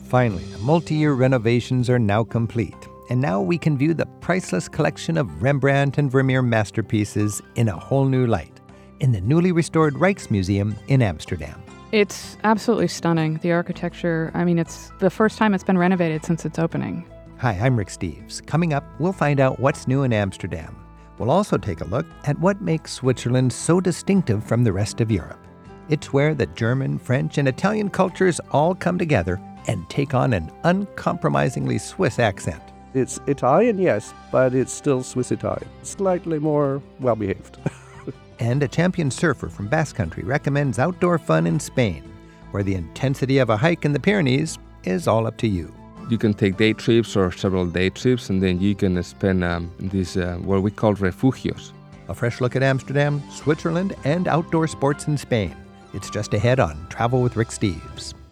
Finally, the multi-year renovations are now complete, and now we can view the priceless collection of Rembrandt and Vermeer masterpieces in a whole new light in the newly restored Rijksmuseum in Amsterdam. It's absolutely stunning. The architecture, it's the first time it's been renovated since its opening. Hi, I'm Rick Steves. Coming up, we'll find out what's new in Amsterdam. We'll also take a look at what makes Switzerland so distinctive from the rest of Europe. It's where the German, French, and Italian cultures all come together and take on an uncompromisingly Swiss accent. It's Italian, yes, but it's still Swiss Italian. Slightly more well-behaved. And a champion surfer from Basque Country recommends outdoor fun in Spain, where the intensity of a hike in the Pyrenees is all up to you. You can take day trips or several day trips, and then you can spend these what we call refugios. A fresh look at Amsterdam, Switzerland, and outdoor sports in Spain. It's just ahead on Travel with Rick Steves.